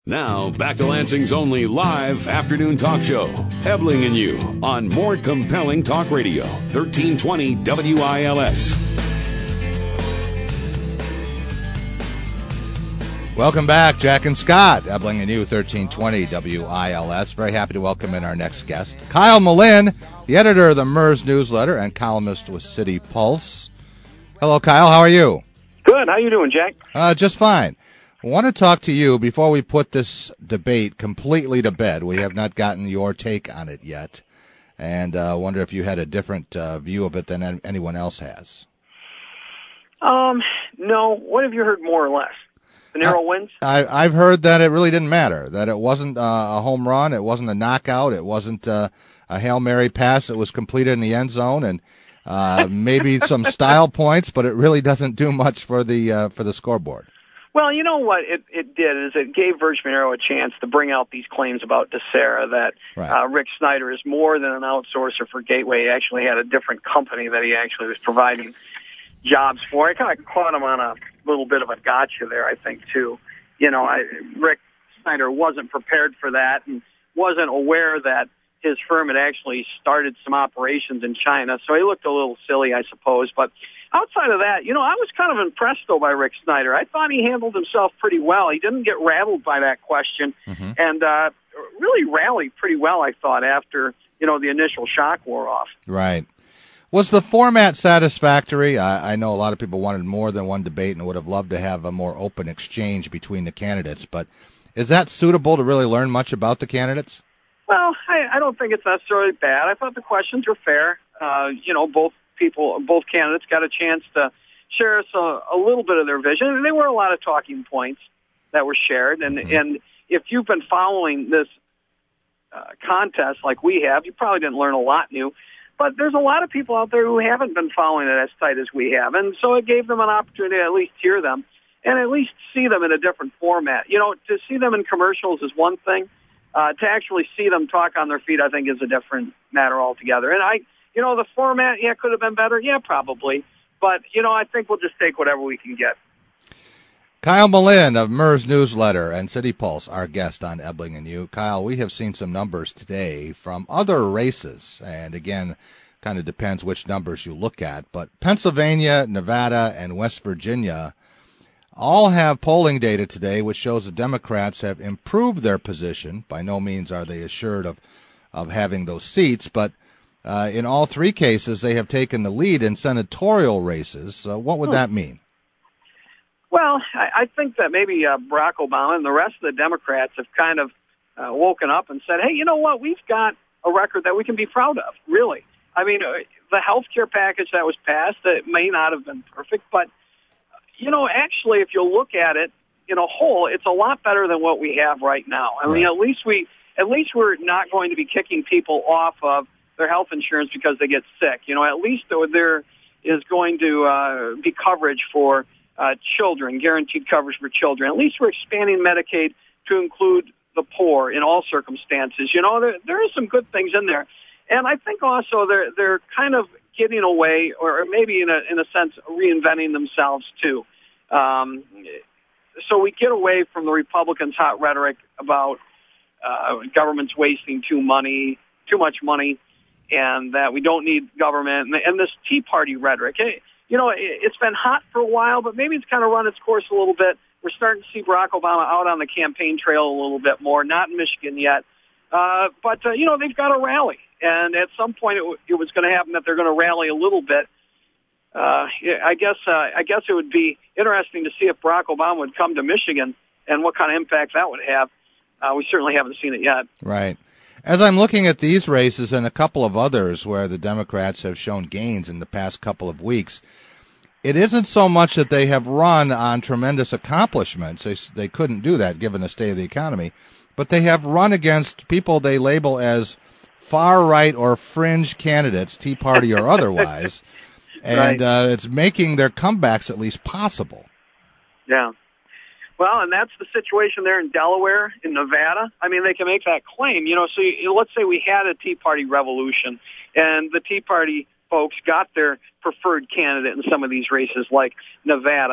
Now, back to Lansing's only live afternoon talk show, Ebling and You, on More Compelling Talk Radio, 1320 WILS. Welcome back, Jack and Scott, Ebling and You, 1320 WILS. Very happy to welcome in our next guest, Kyle Malin, the editor of the MERS newsletter and columnist with City Pulse. Hello, Kyle. How are you? Good. How you doing, Jack? Just fine. I want to talk to you before we put this debate completely to bed. We have not gotten your take on it yet, and I wonder if you had a different view of it than anyone else has. No. What have you heard more or less? The narrow wins? I've heard that it really didn't matter, that it wasn't a home run, it wasn't a knockout, it wasn't a Hail Mary pass that was completed in the end zone, and maybe some style points, but it really doesn't do much for the scoreboard. Well, you know what it did is it gave Virgil Monroe a chance to bring out these claims about DeSera that Rick Snyder is more than an outsourcer for Gateway. He actually had a different company that he actually was providing jobs for. I kind of caught him on a little bit of a gotcha there, I think, too. Rick Snyder wasn't prepared for that and wasn't aware that his firm had actually started some operations in China, so he looked a little silly, I suppose. But outside of that, I was kind of impressed, though, by Rick Snyder. I thought he handled himself pretty well. He didn't get rattled by that question and really rallied pretty well, I thought, after, the initial shock wore off. Right. Was the format satisfactory? I know a lot of people wanted more than one debate and would have loved to have a more open exchange between the candidates, but is that suitable to really learn much about the candidates? Well, I don't think it's necessarily bad. I thought the questions were fair. Both candidates got a chance to share us a little bit of their vision, and there were a lot of talking points that were shared. And if you've been following this contest like we have, you probably didn't learn a lot new. But there's a lot of people out there who haven't been following it as tight as we have, and so it gave them an opportunity to at least hear them and at least see them in a different format. To see them in commercials is one thing. To actually see them talk on their feet, I think, is a different matter altogether. And the format, could have been better. Yeah, probably. But, I think we'll just take whatever we can get. Kyle Malin of MERS Newsletter and City Pulse, our guest on Ebling and You. Kyle, we have seen some numbers today from other races. And again, kind of depends which numbers you look at. But Pennsylvania, Nevada, and West Virginia all have polling data today which shows the Democrats have improved their position. By no means are they assured of having those seats, but in all three cases they have taken the lead in senatorial races. What would that mean? Well, I think that maybe Barack Obama and the rest of the Democrats have kind of woken up and said, hey, you know what, we've got a record that we can be proud of, really. I mean, the health care package that was passed, it may not have been perfect, but actually, if you look at it in a whole, it's a lot better than what we have right now. I mean, at least we're not going to be kicking people off of their health insurance because they get sick. At least there is going to be coverage for children, guaranteed coverage for children. At least we're expanding Medicaid to include the poor in all circumstances. There are some good things in there, and I think also they're kind of getting away, or maybe in a sense reinventing themselves too. So we get away from the Republicans' hot rhetoric about government's wasting too much money, and that we don't need government, and this Tea Party rhetoric. It's been hot for a while, but maybe it's kind of run its course a little bit. We're starting to see Barack Obama out on the campaign trail a little bit more, not in Michigan yet. But they've got to rally. And at some point it was going to happen that they're going to rally a little bit. I guess it would be interesting to see if Barack Obama would come to Michigan and what kind of impact that would have. We certainly haven't seen it yet. Right. As I'm looking at these races and a couple of others where the Democrats have shown gains in the past couple of weeks, it isn't so much that they have run on tremendous accomplishments. They couldn't do that given the state of the economy, but they have run against people they label as far-right or fringe candidates, Tea Party or otherwise, and it's making their comebacks at least possible. Yeah. Well, and that's the situation there in Delaware, in Nevada. I mean, they can make that claim. So let's say we had a Tea Party revolution, and the Tea Party folks got their preferred candidate in some of these races like Nevada,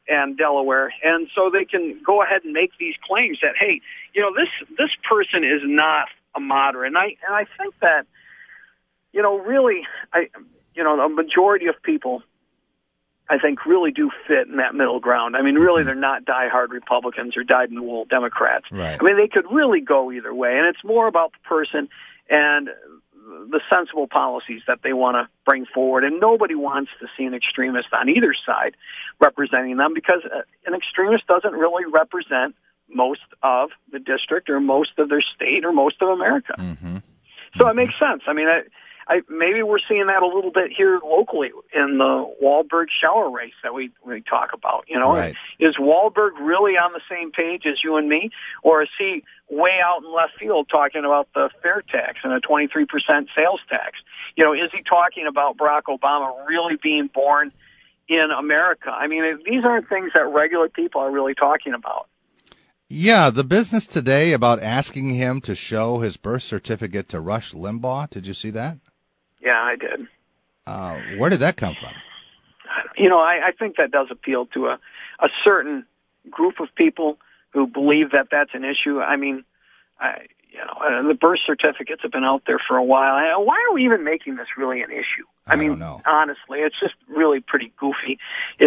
and Delaware, and so they can go ahead and make these claims that, hey, this person is not a moderate, and I think that, really, a majority of people, I think, really do fit in that middle ground. I mean, really, they're not diehard Republicans or dyed-in-the-wool Democrats. Right. I mean, they could really go either way, and it's more about the person and the sensible policies that they want to bring forward. And nobody wants to see an extremist on either side representing them, because an extremist doesn't really represent most of the district or most of their state or most of America. So it makes sense. I mean, maybe we're seeing that a little bit here locally in the Wahlberg-Schauer race that we talk about. Right. Is Wahlberg really on the same page as you and me, or is he way out in left field talking about the fair tax and a 23% sales tax? Is he talking about Barack Obama really being born in America? I mean, these aren't things that regular people are really talking about. Yeah, the business today about asking him to show his birth certificate to Rush Limbaugh. Did you see that? Yeah, I did. Where did that come from? I think that does appeal to a certain group of people who believe that that's an issue. I mean, the birth certificates have been out there for a while. Why are we even making this really an issue? I mean, don't know. Honestly, it's just really pretty goofy.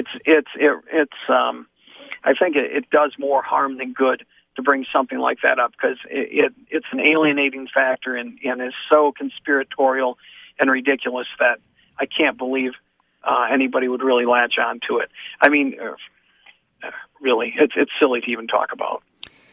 I think it does more harm than good to bring something like that up, because it's an alienating factor and is so conspiratorial and ridiculous that I can't believe anybody would really latch on to it. I mean, really, it's silly to even talk about.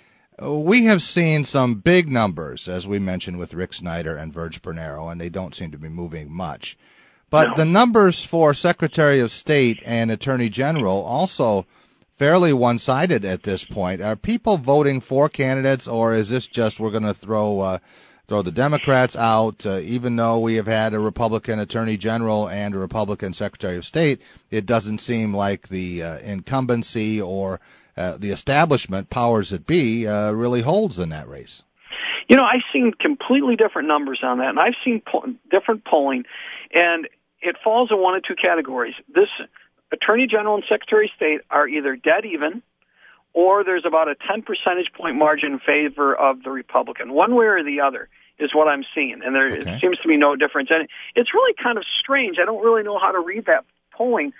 We have seen some big numbers, as we mentioned, with Rick Snyder and Virg Bernero, and they don't seem to be moving much. But the numbers for Secretary of State and Attorney General also fairly one-sided at this point. Are people voting for candidates, or is this just we're going to throw the Democrats out? Even though we have had a Republican Attorney General and a Republican Secretary of State, it doesn't seem like the incumbency or the establishment, powers that be, really holds in that race. I've seen completely different numbers on that, and I've seen different polling, and it falls in one of two categories. This Attorney General and Secretary of State are either dead even, or there's about a 10 percentage point margin in favor of the Republican. One way or the other is what I'm seeing, and there seems to be no difference. And it's really kind of strange. I don't really know how to read that polling,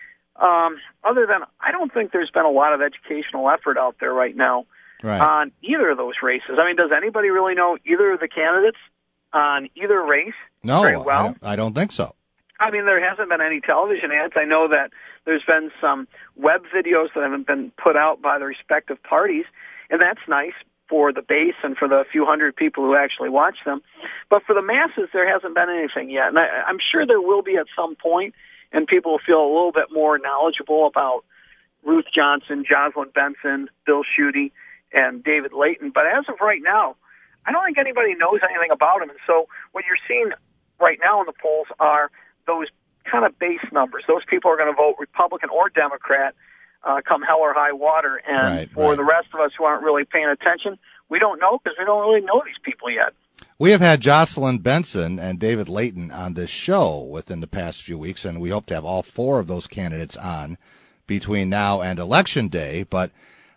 other than I don't think there's been a lot of educational effort out there right now on either of those races. I mean, does anybody really know either of the candidates on either race? No, very well? I don't think so. I mean, there hasn't been any television ads. I know that there's been some web videos that haven't been put out by the respective parties, and that's nice for the base and for the few hundred people who actually watch them. But for the masses, there hasn't been anything yet. And I'm sure there will be at some point, and people will feel a little bit more knowledgeable about Ruth Johnson, Jocelyn Benson, Bill Schuette, and David Layton. But as of right now, I don't think anybody knows anything about them. And so what you're seeing right now in the polls are those kind of base numbers. Those people are going to vote Republican or Democrat come hell or high water. And the rest of us who aren't really paying attention, we don't know, because we don't really know these people yet. We have had Jocelyn Benson and David Layton on this show within the past few weeks, and we hope to have all four of those candidates on between now and Election Day. But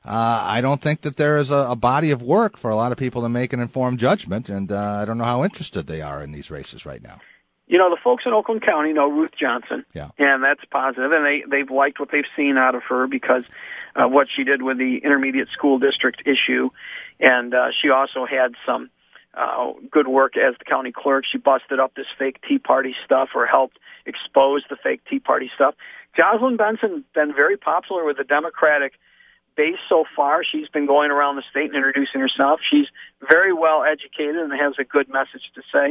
I don't think that there is a body of work for a lot of people to make an informed judgment, and I don't know how interested they are in these races right now. The folks in Oakland County know Ruth Johnson, and that's positive, and they've liked what they've seen out of her because of what she did with the intermediate school district issue, and she also had some good work as the county clerk. She busted up this fake Tea Party stuff, or helped expose the fake Tea Party stuff. Jocelyn Benson been very popular with the Democratic base so far. She's been going around the state and introducing herself. She's very well educated and has a good message to say.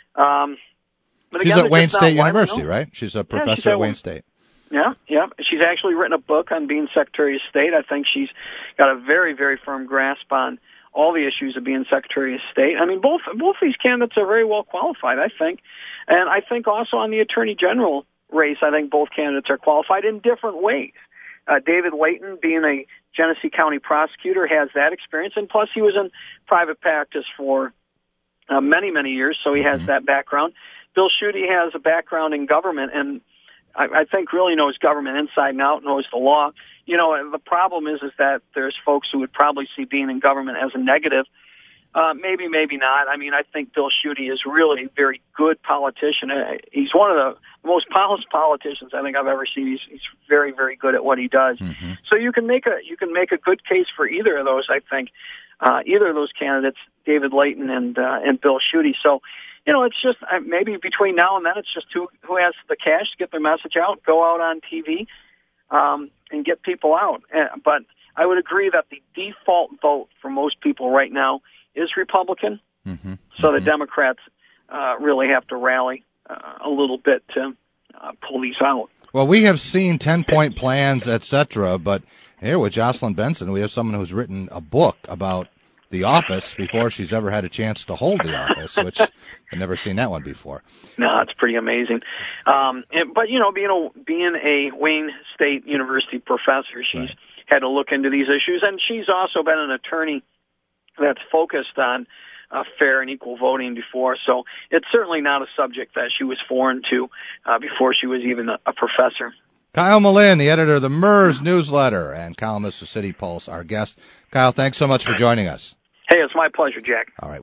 But she's again, at Wayne State University, right? She's a professor at Wayne State. Yeah. She's actually written a book on being Secretary of State. I think she's got a very, very firm grasp on all the issues of being Secretary of State. I mean, both these candidates are very well qualified, I think. And I think also on the Attorney General race, I think both candidates are qualified in different ways. David Layton, being a Genesee County prosecutor, has that experience, and plus he was in private practice for many, many years, so he has that background. Bill Schuette has a background in government, and I think really knows government inside and out, knows the law. You know, the problem is that there's folks who would probably see being in government as a negative. Maybe not. I mean, I think Bill Schuette is really a very good politician. He's one of the most polished politicians I think I've ever seen. He's very, very good at what he does. Mm-hmm. So you can make a good case for either of those. I think either of those candidates, David Layton and Bill Schuette. So, you know, it's just maybe between now and then, it's just who has the cash to get their message out, go out on TV, and get people out. But I would agree that the default vote for most people right now is Republican. Mm-hmm. So the Democrats really have to rally a little bit to pull these out. Well, we have seen 10-point plans, etc., but here with Jocelyn Benson, we have someone who's written a book about the office before she's ever had a chance to hold the office, which I've never seen that one before. No, it's pretty amazing. But, you know, being a Wayne State University professor, she's had to look into these issues, and she's also been an attorney that's focused on fair and equal voting before. So it's certainly not a subject that she was foreign to before she was even a professor. Kyle Malin, the editor of the MERS newsletter and columnist for City Pulse, our guest. Kyle, thanks so much for joining us. Hey, it's my pleasure, Jack. All right.